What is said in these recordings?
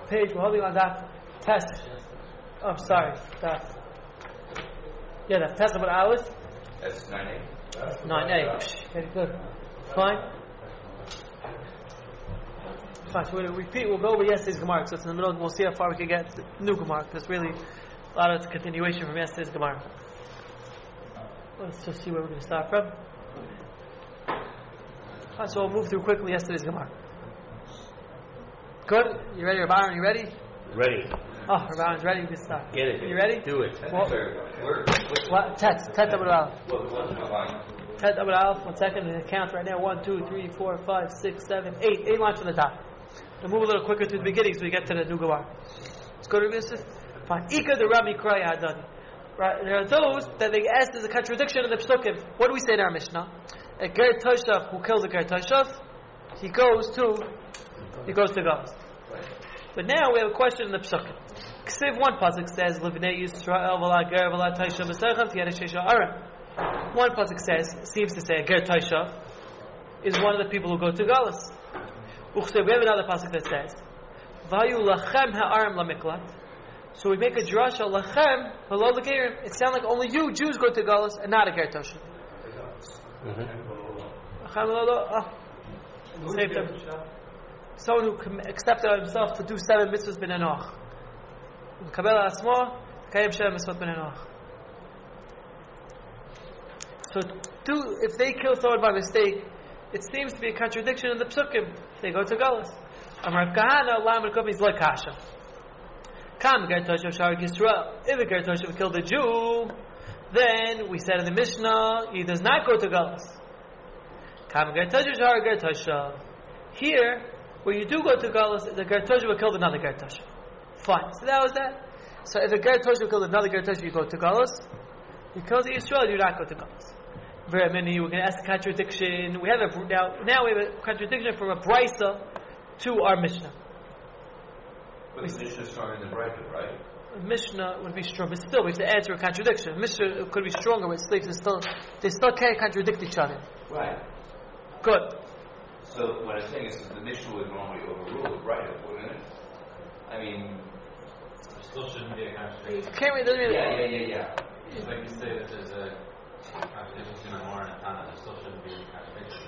page. We're holding on that test. Oh, sorry. That. Yeah, that's test about hours. That's 9A. 9A. Very good. Fine. Fine. So we'll repeat. We'll go over yesterday's Gemara. So it's in the middle. We'll see how far we can get. The new Gemara. There's really a lot of continuation from yesterday's Gemara. Let's just see where we're going to start from. Fine. So we'll move through quickly yesterday's Gemara. Good. You ready, Rabbi Aaron? You ready? Ready. Oh, Rabbi Aaron's ready. You can start. Get it. You ready? Do it. What? Tet Abud Aleph. Tet Abud Aleph. 1 second. And count right now. 1, 2, 3, 4, 5, 6, 7, 8. 8 lines from the top. We'll move a little quicker to the beginning so we get to the new Gemara. Let's go to Yusuf. Fine. Ika the Rami Kraya Hadani. Right. There are those that they ask there's a contradiction in the Psukim. What do we say in our Mishnah? A Ger Toshav who kills a Ger Toshav, he goes to Gauls. But now we have a question in the Psukim. Ksiv one pasuk says, "Livnei Yisrael v'la ger v'la taishav v'seichav ti'ara sheisha aram." One pasuk seems to say a ger taishav is one of the people who go to Galus. We have another pasuk that says, "Vayu lachem ha'aram lamiklat." So we make a drasha lachem v'lo l'gerim. It sounds like only you Jews go to Galus and not a ger taishav. Save them. Someone who accepted himself to do 7 mitzvahs ben Enoch. So if they kill someone by mistake, it seems to be a contradiction in the Psukim. They go to Galus. Amar Kahana, Lam is like Kasha. Kam Ger Toshav Sharik Yisrael. If a Ger Toshav killed a Jew, then we said in the Mishnah, he does not go to Galus. Kam Ger Toshav Sharik Ger Toshav. Here, where you do go to Galus, the Ger Toshav killed another Ger Toshav. Fine. So that was that. So if a Ger Toshav killed another Ger Toshav, you go to Galus. You kill the Yisrael, you do not go to Galus. Very many. We're going to ask a contradiction. We have now we have a contradiction from a brisa to our Mishnah. But the Mishnah is stronger than the brisa, right? Mishnah would be strong, but still we have to answer a contradiction. Mishnah could be stronger, but they still can't contradict each other. Right. Good. So what I'm saying is that the Mishnah would normally overrule the brisa, wouldn't it? I mean, there still shouldn't be a contradiction. Yeah. It's like you say that there's a contradiction between a Mor and a Tana. There still shouldn't be a contradiction.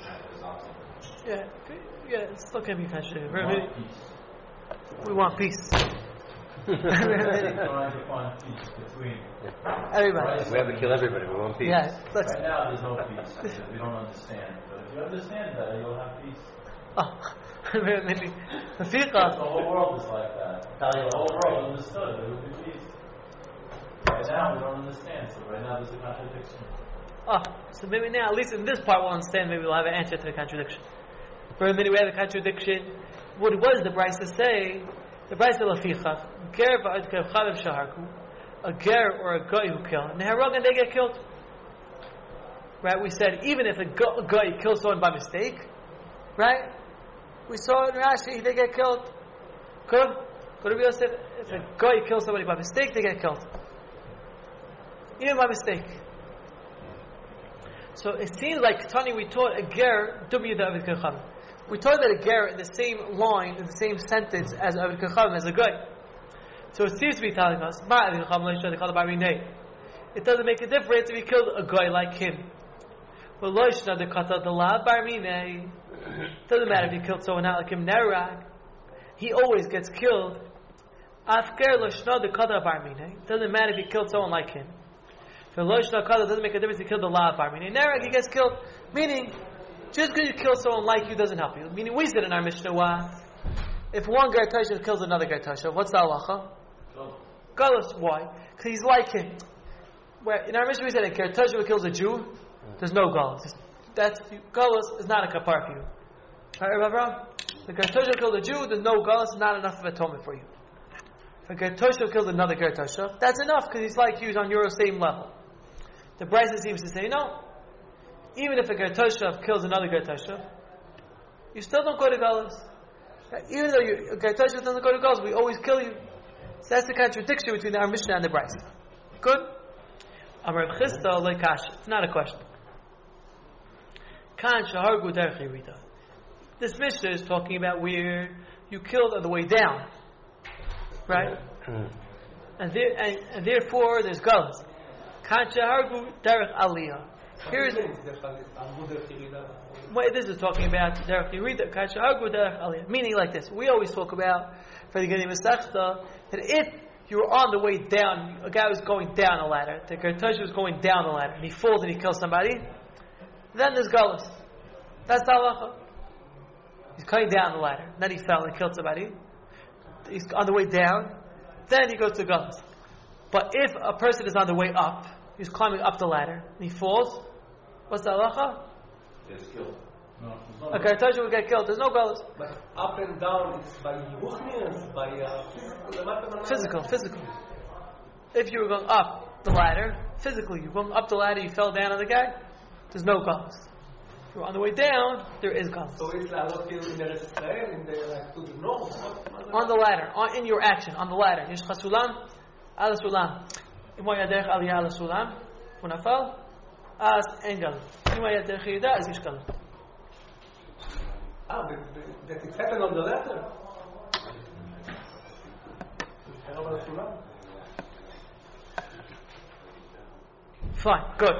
Yeah, it still can't be a contradiction. We want peace. We want peace between everybody. We have to kill everybody. We want peace. Yeah, right now there's no peace. We don't understand. But if you understand that, you'll have peace. Oh, maybe. The whole world is like that. The whole world understood. There would be peace. Right now we don't understand. So right now there's a contradiction. Oh, so maybe now, at least in this part we'll understand. Maybe we'll have an answer to the contradiction. For a minute we have a contradiction. What does the Brisa say? The Brisa Laficha, Ger v'adkev chalev shaharku, a ger or a guy who killed, neharag and they get killed. Right? We said even if a guy kills someone by mistake, right? We saw in Rashi they get killed. Good. Good. Rabbi Yosef, if a guy kills somebody by mistake, they get killed. Even by mistake. So it seems like Tani we taught a ger dumi the avid kechavim. We taught that a ger in the same line, in the same sentence as avid kechavim as a guy. So it seems to be telling us, it doesn't make a difference if he killed a guy like him. But it doesn't matter if he killed someone not like him. He always gets killed. It doesn't matter if he killed someone like him. It doesn't make a difference if he killed the La Barmine. Nerag, he gets killed. Meaning, just because you kill someone like you doesn't help you. Meaning, we said in our Mishnah, if one Ger Toshav kills another Ger Toshav, what's the halacha? Galus. Why? Because he's like him. Where in our Mishnah we said if Ger Toshav kills a Jew, there's no Galus. Galus is not a kapar for you. Right, Avraham? If Ger Toshav killed a Jew, there's no Galus, not enough of atonement for you. If a Ger Toshav kills another Ger Toshav, that's enough because he's like you, he's on your same level. The Brisa seems to say, no. Even if a Ger Toshav kills another Ger Toshav, you still don't go to Galus. Even though a Ger Toshav doesn't go to Galus, we always kill you. So that's the contradiction between our Mishnah and the Brisa. Good? Amar Chisda leikash. It's not a question. Kan shahargu derech. This Mishnah is talking about where you killed on the way down. right? And therefore there's galus. Kancha hargu derech aliyah. Here's what this is talking about. Derech yerida. Kancha hargu derech aliyah. Meaning like this. We always talk about for the beginning of Masechta that if you were on the way down, a guy was going down a ladder, the Gertosh was going down the ladder, and he falls and he kills somebody, then there's galus. That's the halacha. He's coming down the ladder, then he fell and killed somebody. He's on the way down, then he goes to galus. But if a person is on the way up, he's climbing up the ladder, and he falls, what's the halacha? It's killed. A Gertosh will get killed. There's no galus. But up and down, it's by ruchnius, by Physical. If you were going up the ladder, physically, you're going up the ladder, you fell down on the guy, there's no galus. If you're on the way down, there is galus. So it's like what you in the Israel, in the like to the north. On the ladder, in your action, on the ladder. Yesh chasulam, ala sulam. Imo yadech aliyah ala sulam, unafal, as en galus. Imo yadech yida, as yesh galus. That it happened on the ladder. Fine, good.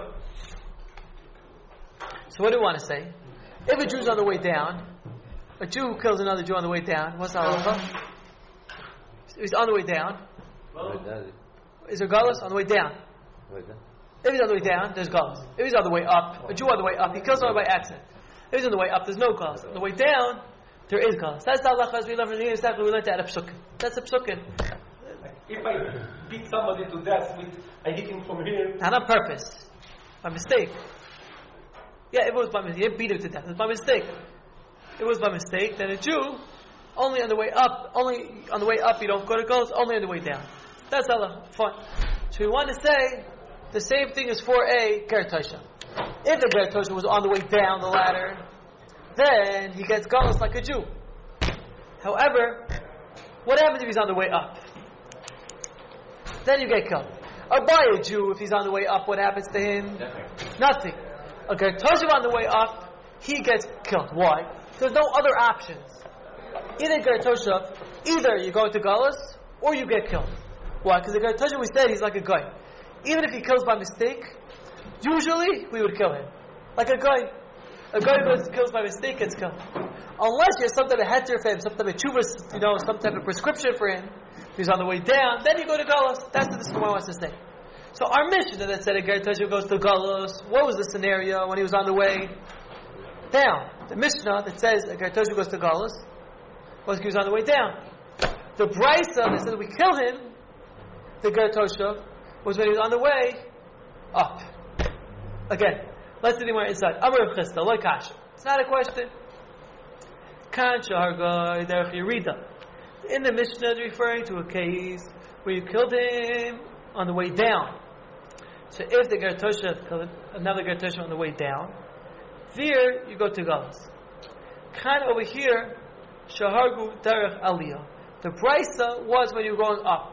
So what do we want to say? If a Jew's on the way down, a Jew who kills another Jew on the way down, what's the halacha? He's on the way down. Is there galus on the way down? If he's on the way down, there's galus. If he's on the way up, a Jew on the way up, he kills someone by accident. If he's on the way up, there's no galus. On the way down, there is galus. That's the halacha as we learned from the exactly we learned that at Psukim. That's a Psukim. If I beat somebody to death I hit him from here. Not on purpose. By mistake. Yeah, if it was by mistake, you didn't beat him to death. It was by mistake. It was by mistake. Then a Jew, only on the way up you don't go to galus, only on the way down. That's Allah. Fine. So we want to say the same thing is for a Gertosha. If the Gertosha was on the way down the ladder, then he gets galus like a Jew. However, what happens if he's on the way up? Then you get killed. Or by a Jew, if he's on the way up, what happens to him? Nothing. A Gertosha on the way up, he gets killed. Why? There's no other options. Either Gertosha, either you go into galus, or you get killed. Why? Because the Gertosha, we said, he's like a guy. Even if he kills by mistake, usually we would kill him. Like a guy. A guy who kills by mistake gets killed. Unless you have some type of heter for him, some type of chuvas, some type of prescription for him. If he's on the way down, then you go to galus. That's what this Gemara wants to say. So our Mishnah that said a Gertosha goes to galus, what was the scenario when he was on the way down? The Mishnah that says a Gertosha goes to galus was he was on the way down. The Brisa that said we kill him, the Gertosha, was when he was on the way up. Again, let's see the more inside. Amar Chista, like Kasha. It's not a question. Kancha Hargai Derech Yerida. In the Mishnah, is referring to a case where you killed him on the way down. So if the Gertosha killed another Gertosha on the way down, there you go to galus. Kind of over here, Shahargu Derech Aliyah. The Brisa was when you were going up.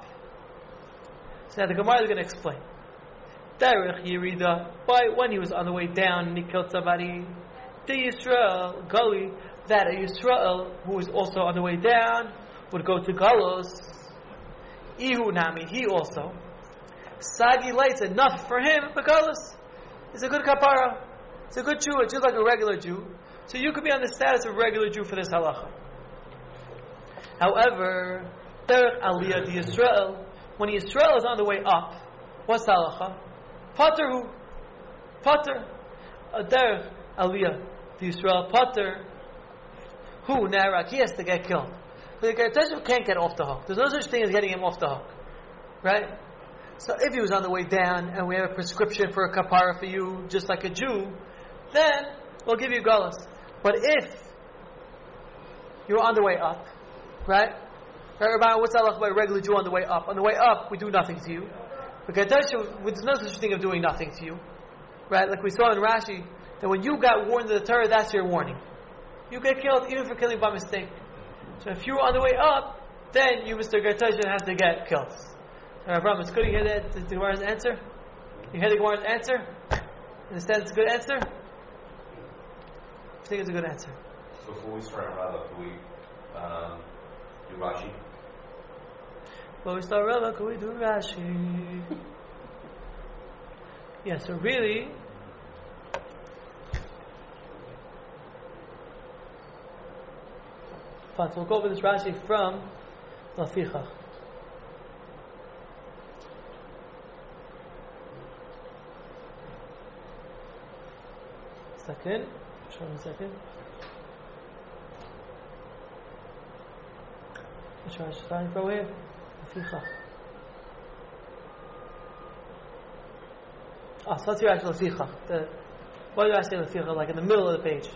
So now the Gemara is going to explain. Derech Yerida, by when he was on the way down and he killed somebody, the Yisrael, Gali, that a Yisrael who was also on the way down would go to galus. Ihu Nami, he also. Sagi lights enough for him, but galus is a good kapara. It's a good Jew, it's just like a regular Jew. So you could be on the status of a regular Jew for this halacha. However, Derech Aliyah, the Yisrael, when Yisrael is on the way up, what's the halacha? Pater who? Pater. Derech Aliyah, the Yisrael, Pater. Who? Narak. He has to get killed. The Gertosha can't get off the hook. There's no such thing as getting him off the hook. Right? So if he was on the way down and we have a prescription for a kapara for you, just like a Jew, then we'll give you galus. But if you're on the way up, right? What's Allah by a regular Jew on the way up? On the way up, we do nothing to you. But Gertosha, there's no such thing of doing nothing to you. Right? Like we saw in Rashi, that when you got warned of the Torah, that's your warning. You get killed even for killing by mistake. So if you were on the way up, then you, Mr. Gertosha, have to get killed. Abraham, it's good to hear that, the Gemara's answer? You hear the Gemara's answer? Understand it's a good answer? I think it's a good answer. Before we start, Rabbi, can we do Rashi? But we start Rava, can we do Rashi? Yeah, so really, fine, so we'll go over this Rashi from Lafichach. Second. Show me a second. Which Rashi starting from here? Lafichach. So let's hear actually Lafichach. Why do I say Lafichach? Like in the middle of the page.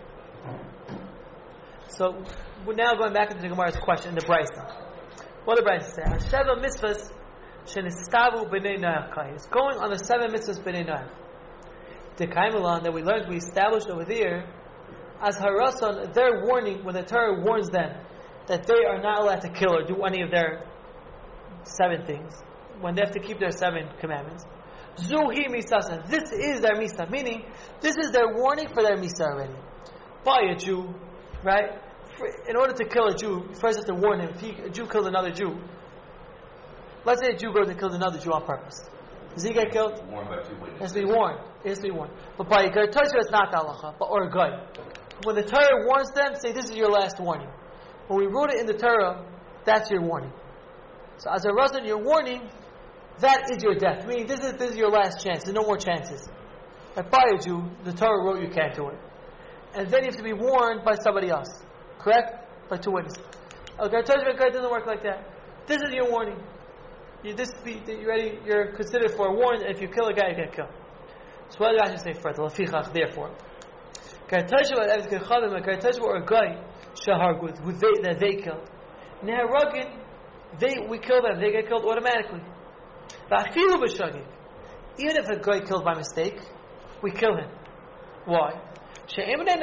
So we're now going back into the Gemara's question in the Brisa. What did the Brisa say? Sheva mitzvahs shenistavu b'nei Noach. It's going on the 7 mitzvahs b'nei Noach. The Kaimelan that we learned, we established over there, as harasan, their warning when the Torah warns them that they are not allowed to kill or do any of their 7 things, when they have to keep their 7 commandments. Zuhi misasa. This is their misa, meaning this is their warning for their misa already. By a Jew, right? In order to kill a Jew, first have to warn him. If a Jew kills another Jew, let's say a Jew goes and kills another Jew on purpose. Does he get killed? Warned by 2 witnesses. It has to be warned. It has to be warned. But by a Ger Tosha, it's not the halacha, but or a guy. When the Torah warns them, say this is your last warning. When we wrote it in the Torah, that's your warning. So as a Rasan, your warning, that is your death. Meaning this is your last chance. There's no more chances. If by a Jew, the Torah wrote you can't do it. And then you have to be warned by somebody else. Correct? By 2 witnesses. A Ger Tosha doesn't work like that. This is your warning. You're considered forewarned, and if you kill a guy, you get killed. So what did I say further? Lafichach, therefore. Ger Tosha or a guy that they killed. Neharagin, we kill them, they get killed automatically. Even if a guy killed by mistake, we kill him. Why? The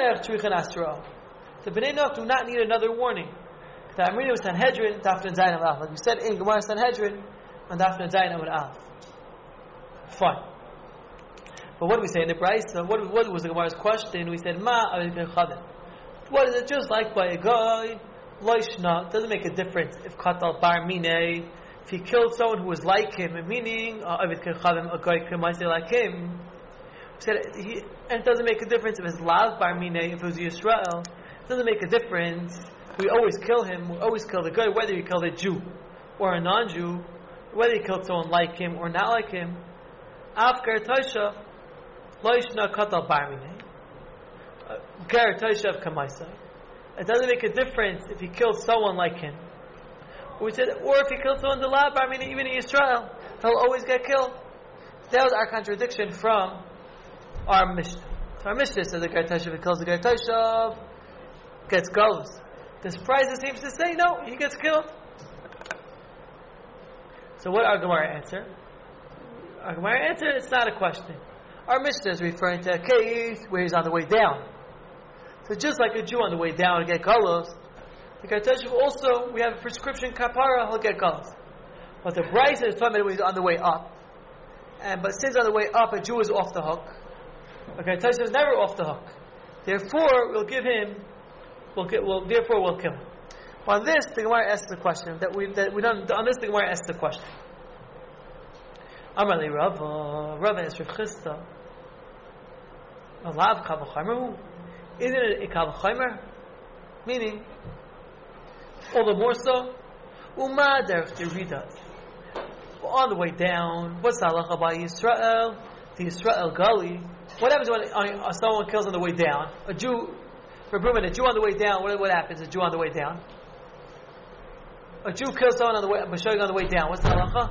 Bnei Noach do not need another warning. I'm reading with Sanhedrin, Daf and Zayin Alaf. Like we said in Gemara Sanhedrin, and Daf and Zayin Alaf. Fine. But what do we say in the Brisa? What was the Gemara's question? We said, Ma what is it just like by a guy? Loishna, doesn't make a difference if Katal Bar Mine, if he killed someone who was like him, meaning a guy might say like him. We said, and it doesn't make a difference if it's Lav Bar Mine, if it was Yisrael. It doesn't make a difference. We always kill him, we always kill the guy, whether you killed a Jew or a non-Jew, whether you killed someone like him or not like him. Af Ger Tosha, Loishna Katal Bar Mine. Ger Tosha of Kamaisai. It doesn't make a difference if he killed someone like him. We said, or if he killed someone in the lab, even in Israel, he'll always get killed. That was our contradiction from our Mishnah. So our Mishnah says the Ger Tosha, if he kills the Ger Tosha, gets galus. This Brisa seems to say, no, he gets killed. So what our Gemara answer? Our Gemara answer, it's not a question. Our Mishnah is referring to a case where he's on the way down. So just like a Jew on the way down to get galus, the Ger Tosha also, we have a prescription kapara, he'll get galus. But the Brisa is talking about when he's on the way up. But since on the way up, a Jew is off the hook. The Ger Tosha is never off the hook. Therefore, we'll give him. We'll kill him. On this, the Gemara asks the question that we don't. On this, the Gemara asks the question. Amar li Rava is Rav Chisda. Alav kal v'chomer. Isn't it a kal v'chomer? Meaning, all the more so. Uma derech derida. On the way down, what's the halacha by Yisrael? The Yisrael Gali. What happens when someone kills on the way down? A Jew. For Bruman, a Jew on the way down, what happens? A Jew on the way down. A Jew kills someone on the way, Mashayim on the way down. What's the halacha?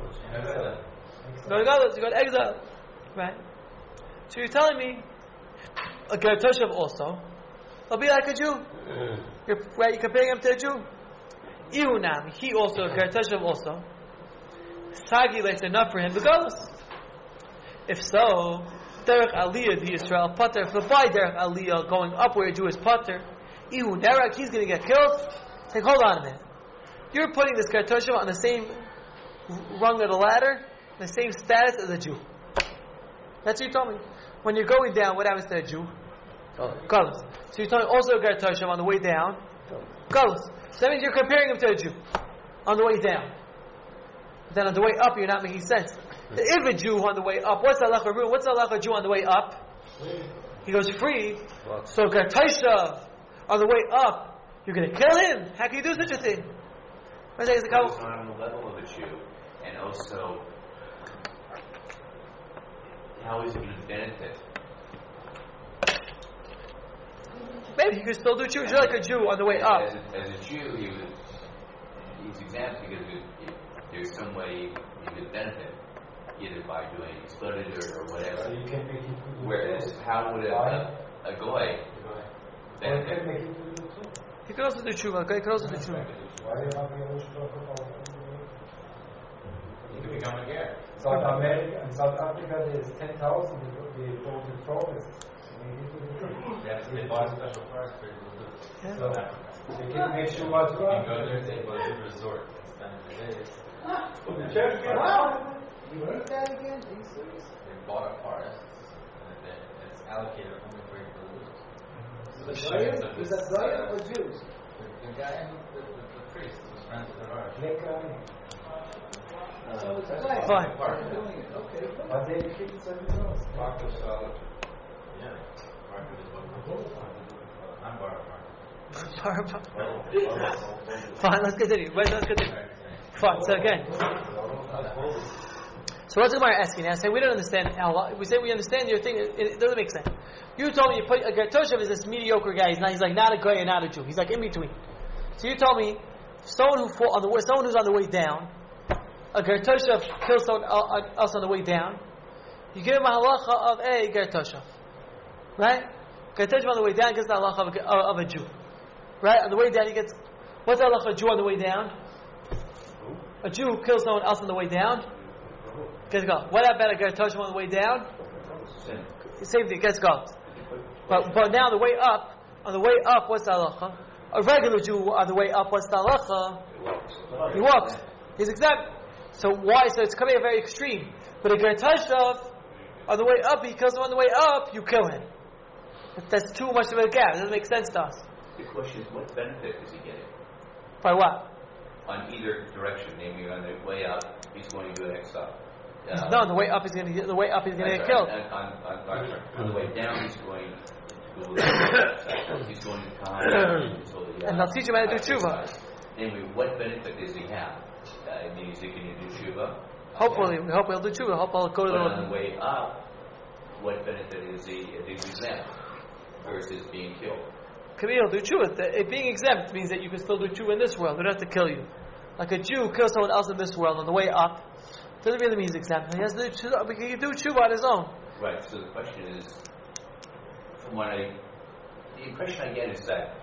Go to Galus, you go to exile. Right? So you're telling me, a Ger Tosha also, he'll be like a Jew. You're comparing him to a Jew. Ihunam, he also, a Ger Tosha also. Sagi lays enough for him to Galus. If so, Derech Aliyah the Yisrael Pater, if by Derech Aliyah going up where a Jew is Pater, Ihu Derek, he's going to get killed. Say, hold on a minute. You're putting this Ger Tosha on the same rung of the ladder, the same status as a Jew. That's what you told me. When you're going down, what happens to a Jew? Galus. So you're telling me also Ger Tosha on the way down, Galus. So that means you're comparing him to a Jew on the way down. then on the way up you're not making sense. If a Jew on the way up, what's the halacha rule? What's the halacha Jew on the way up? He goes free. So Gartaisha on the way up, you're going to kill him. How can you do such a thing? It's not on the level of a Jew, and also, how is it going to benefit? Maybe you can still do Jew. You're like a Jew on the way up. As a Jew, he's exempt because there's some way he could benefit, either by doing exploded or whatever. So you can make it. Whereas, how would a goy benefit? He could also do tshuva. Okay, he could also do tshuva. Why do you not be able to talk about You can become a ger. South America and South Africa, there's 10,000 they go to prophets. They have to buy special cars for people to do. Yeah. So they can make sure what You can go there, take a resort, and spend the days. You heard that again? Are you serious? They bought a forest, and it's allocated only for you to lose. So the Is shepherds of that this, Zion or Jews? the guy, the priest, was friends with the Harsh. So it's Zion. Fine. They're doing it. Okay. But they keep it 7 years. Yeah. Market is what I'm Fine, let's continue. Wait, let's continue. Fine, so again. So what's the Gemara asking now? Saying we don't understand Allah. We say we understand your thing. It doesn't make sense. You told me you put a Gertoshev is this mediocre guy. He's like not a guy and not a Jew. He's like in between. So you told me someone who's on the way down, a Gertoshev kills someone else on the way down. You give him a halacha of a Gertoshev, right? Gertoshev on the way down gets the halacha of a Jew, right? On the way down he gets what's the halacha of a Jew on the way down? A Jew kills someone else on the way down. Gets go. What about a Gertoshev on the way down? Same thing. Gets go. But now the way up. On the way up, what's the halacha? A regular Jew on the way up, what's the halacha? He walks. He's exempt. So why? So it's coming a very extreme. But a Gertoshev on the way up, he kills him on the way up. You kill him. That's too much of a gap. It doesn't make sense to us. The question is, what benefit is he getting? By what? On either direction, namely on the way up, he's going to do an exile. No, on the way up he's going to get get killed. On the way down, he's going to go. He's going to come. And they'll teach him how to do tshuva. Namely, what benefit does he have? It means he can do tshuva. Hopefully, we hope he'll do tshuva. Hope he'll go to But on the the way up, what benefit is he if he's exempt versus being killed? He'll do tshuva. Being exempt means that you can still do tshuva in this world. They don't have to kill you. Like a Jew kills someone else in this world on the way up. Doesn't really mean he's exempt. He has to do tshuva. He can do tshuva on his own. Right. So the question is, from what the impression I get is that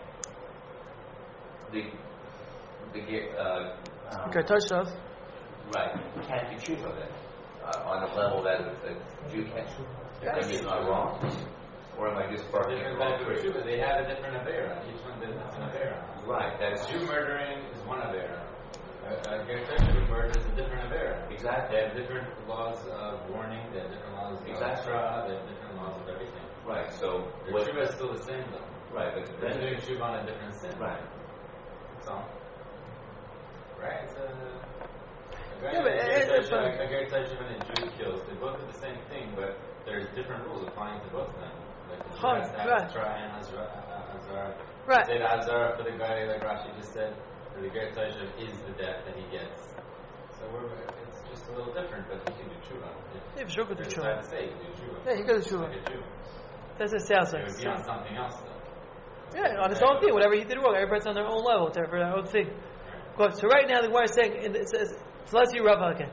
Gertoshev. right, can't do tshuva then on a level that a Jew can't. Am I not wrong? Or am I just barking Different wrong? type of tshuva. They have a different avera. Each one does an avera. Right. That's Jew murdering is one avera. A Gertoshev murder is a different avera. exactly. They have different laws of warning. They have different laws of extra. They have different laws of everything. Right. So Their what? tshuva is still the same though. Right. But They're then, doing tshuva on a different sin. right. So, right? It's a Yeah, but Gertoshev and a Jew kills. They both do the same thing, but there's different rules applying to both of them. Like the Jew has to have right. Azara and Azara. Right. Say the Azara for the guy, like Rashi just said, for the Gertoshev is the death that he gets. So it's just a little different, but he can do tshuva. Yeah, for sure, could do It's tshuva. hard to say, he can do tshuva. Yeah, he could do tshuva. Like a Jew. That's what it sounds It like. would be on something else though. Yeah, on his own thing. Whatever he did wrong, everybody's on their own level. For their own thing. Good. So right now the Gemara is saying, it says, so let's see Rava again.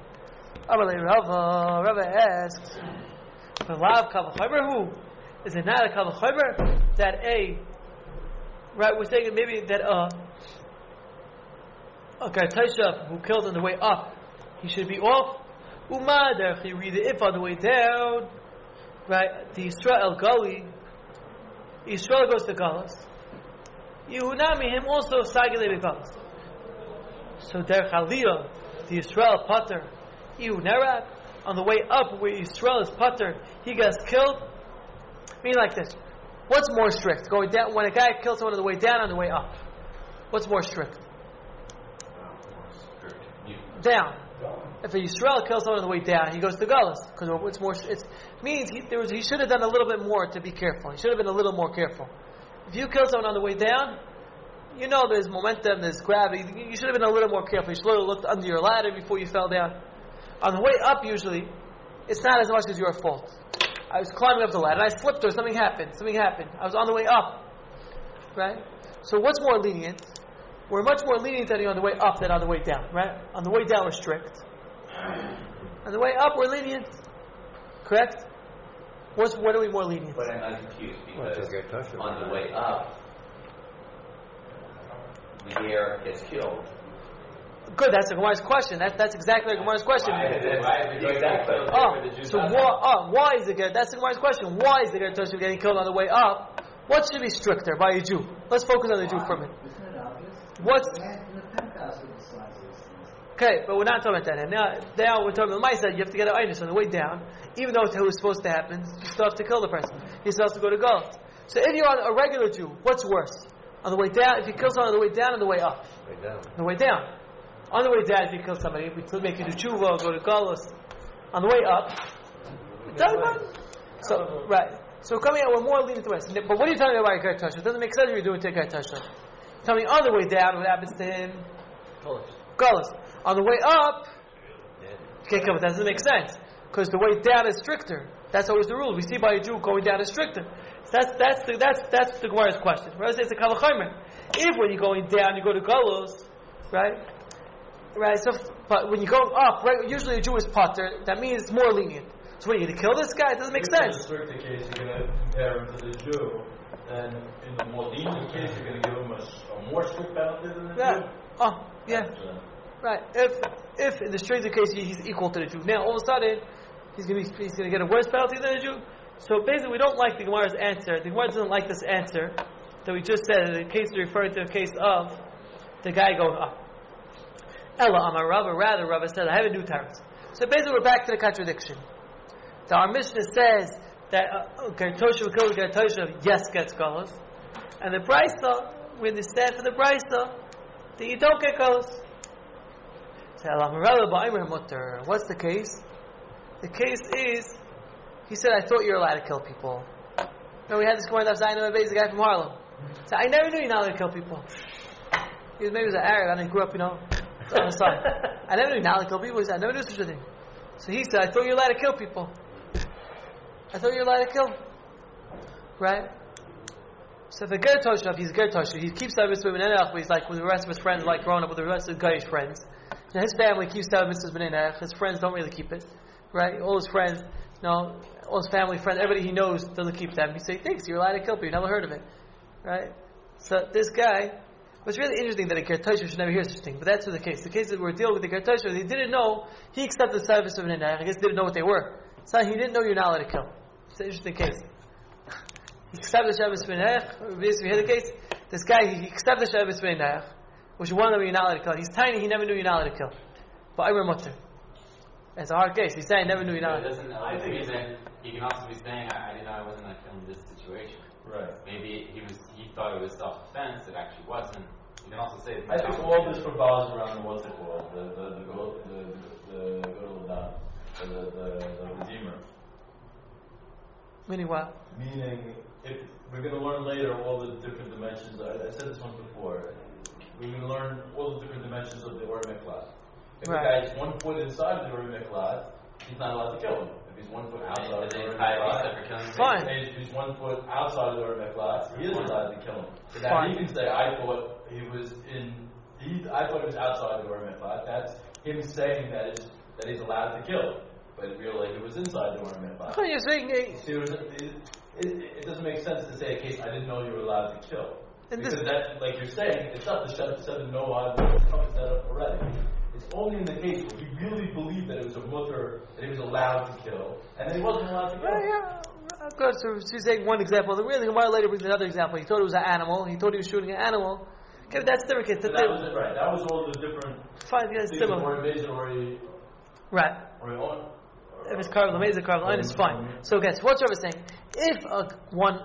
Rava asks, Lav Kavachomer, who? Is it not a Kavachomer that right, we're saying maybe that a Gertoshev who killed on the way up, he should be off. Umadar, you read the if on the way down, right? The Israel Gali, Israel goes to Galas. Yehunami, him also Sagile Galas. So Der Chaliyah, the Israel Pater, Yehunerak, on the way up where Israel is Pater, he gets killed. Meaning like this. What's more strict? Going down when a guy kills someone on the way down, on the way up. What's more strict? Down. If a Yisrael kills someone on the way down, he goes to Galus because it's more. It means he should have done a little bit more to be careful. He should have been a little more careful. If you kill someone on the way down, you know there's momentum, there's gravity. You should have been a little more careful. You should have looked under your ladder before you fell down. On the way up, usually, it's not as much as your fault. I was climbing up the ladder, and I slipped or something happened. I was on the way up. Right? So what's more lenient? We're much more lenient on the way up than on the way down. Right? On the way down, we're strict. On the way up, we're lenient. Correct? What are we more lenient? But I'm confused because on the way up, the heir gets killed. Good, that's the Gemara's question. That's exactly the Gemara's question. Why is the Ger? That's the Gemara's question. Why is the Ger Toshav getting killed on the way up? What should be stricter by a Jew? Let's focus on the Jew for a minute. Isn't it obvious? What's In the Pentecost, we decide these things. okay? But we're not talking about that. And now we're talking about the Ma'aseh. You have to get an Einus on the way down, even though it was supposed to happen. You still have to kill the person. He still has to go to Galut. So if you're on a regular Jew, what's worse? On the way down, if you kill someone on the way down, or the way up? Way down. On the way down. On the way down, if you kill somebody, we could make you do tshuva, go to Galus. On the way up, it doesn't matter. So, right. So coming out, we're more lenient to us. But what are you telling me about Ger Toshav? It doesn't make sense if you're doing to Ger Toshav. Tell me on the way down, what happens to him? Galus. On the way up, you can't kill it. That doesn't make sense. Because the way down is stricter. That's always the rule. We see by a Jew going down is stricter. So that's the Gemara's question. Whereas it's a Kavachomer. If when you're going down, you go to Galus, right? Right. So, but when you go up, right? Usually a Jew is potter. That means it's more lenient. So, what are you going to kill this guy? It doesn't make sense. In the stricter case, you're going to compare him to the Jew. Then, in the more lenient case, you're going to give him a more strict penalty than the Jew. Oh, yeah. Right. If in the stricter case he's equal to the Jew, now all of a sudden he's going to get a worse penalty than the Jew. So basically, we don't like the Gemara's answer. The Gemara doesn't like this answer that we just said. In the case referring to a case of the guy going up. Ella Amar Rava, rather Rava said, I have a new term. So basically, we're back to the contradiction. So our Mishnah says that Ger Toshav kills Ger Toshav, yes, gets Galus, and the Brisa, we understand for the Brisa that you don't get Galus. So Ella Amar Rava ba'Imer Mutter. What's the case? The case is, he said, I thought you were allowed to kill people. And we had this Gemara that Zayin Abayz, the guy from Harlem. So I never knew you're not allowed to kill people. Maybe he was an Arab, and he grew up, on the side. I never knew you're not allowed to kill people. He said, I never knew such a thing. So he said, I thought you were allowed to kill people. I thought you were allowed to kill. Right? So if a Ger Toshav, he's a Ger Toshav. He keeps having mitzvah b'nei nerach, but he's like with the rest of his friends, like growing up with the rest of the Goyish friends. His family keeps having mitzvah b'nei nerach. His friends don't really keep it. Right? All his friends, all his family friends, everybody he knows doesn't keep them. He thinks you're allowed to kill people. You never heard of it. Right? So this guy, what's really interesting that a Ger Toshav should never hear such a thing, but that's the case. The case that we're dealing with the Ger Toshav, he didn't know, he accepted the service of an I guess he didn't know what they were. So he didn't know you're not allowed to kill. It's an interesting case. He accepted the service of an we hear the case, this guy, he accepted the service of an which one of them you're not allowed to kill. He's tiny, he never knew you're not allowed to kill. But I mutter. It's a hard case. He's saying, never knew you're not allowed to kill. I think he can also be saying, I didn't know I wasn't in this situation. Right. Maybe he thought it was self-defense, it actually wasn't. You can also say I think all this revolves around what's it called? The Redeemer. Meaning what? Meaning, if we're going to learn later all the different dimensions. I said this once before. We're going to learn all the different dimensions of the Or Miklat. If the guy's 1 foot inside the Or Miklat, he's not allowed to kill him. If he's 1 foot outside of the Or Miklat, fine. If he's 1 foot outside of the Or Miklat, he is allowed to kill him. So now he can say, I thought he was outside the Or Miklat. That's him saying that he's allowed to kill. But really, he was inside the Or Miklat. You're saying it doesn't make sense to say a case I didn't know you were allowed to kill. Because that, like you're saying, it's not the Shad no I covered that up already. It's only in the case where he really believed that it was a mutter, that he was allowed to kill, and then he wasn't allowed to kill. Yeah. Good. So she's saying one example. The really Gemara later brings another example. He thought it was an animal. He thought he was shooting an animal. Okay, that's different case. That was it, right. That was all the different fine, yeah, things similar. or invasion or right. If it's carved amazing carved line, it's fine. So again, so what's Rabbi saying? If one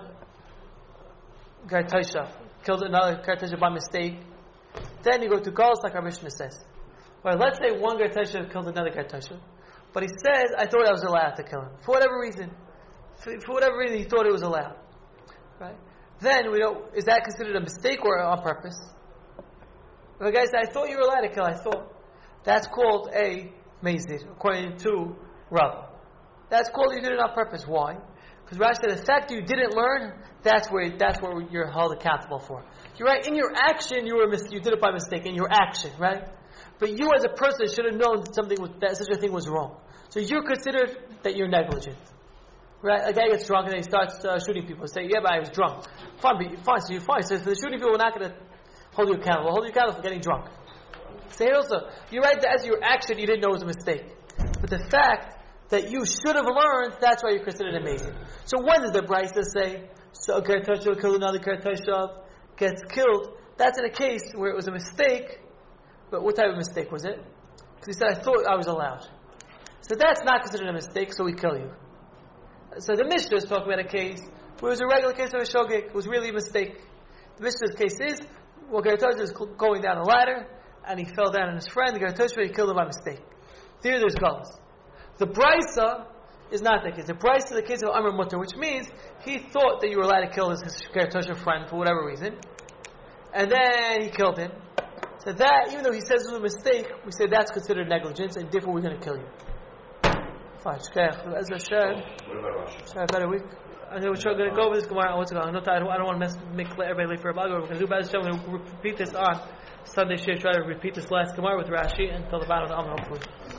Ger Toshav killed another Ger Toshav by mistake, then you go to Galus like our Mishnah says. Well, let's say one Ger Tosha killed another Ger Tosha, but he says, I thought I was allowed to kill him. For whatever reason. For whatever reason, he thought it was allowed. Right? Then, is that considered a mistake or on purpose? The guy said, I thought you were allowed to kill, I thought. That's called a Mezid, according to Rav. That's called you did it on purpose. Why? Because Rashi said, the fact that you didn't learn, that's what you're held accountable for. You're right, in your action, you did it by mistake, in your action, right? But you as a person should have known that such a thing was wrong. So you're considered that you're negligent. Right? A guy gets drunk and then he starts shooting people. Say, yeah, but I was drunk. Fine, so you're fine. So the shooting people are not going to hold you accountable. Hold you accountable for getting drunk. Say it also. You're right that as your action, you didn't know it was a mistake. But the fact that you should have learned, that's why you're considered amazing. So when does the Brisa say, so a Ger Tosha killed another Ger Tosha, gets killed? That's in a case where it was a mistake. But what type of mistake was it? Because he said, I thought I was allowed. So that's not considered a mistake, so we kill you. So the Mishnah is talking about a case where it was a regular case of a shogeg. It was really a mistake. The Mishnah's case is, well, Ger Tosha is going down a ladder, and he fell down on his friend, the Ger Tosha, he killed him by mistake. There's galus. The Brisa is not the case. The Brisa is the case of Amr Mutter, which means he thought that you were allowed to kill his Ger Tosha friend for whatever reason, and then he killed him. So that, even though he says it was a mistake, we say that's considered negligence, and therefore we're going to kill you. Fine. As I said, I've got a week. I'm going to go over this Gemara. What's going on? I don't want to make everybody late for a bug. We're going to do B'ez Hashem. We're going to repeat this on Sunday. Shir, try to repeat this last Gemara with Rashi until the bottom of the Amr, hopefully.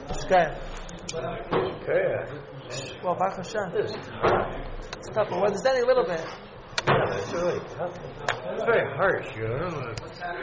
Well, Baruch Hashem. It's tough, but we're understanding a little bit. Yeah, that's really tough. It's very harsh,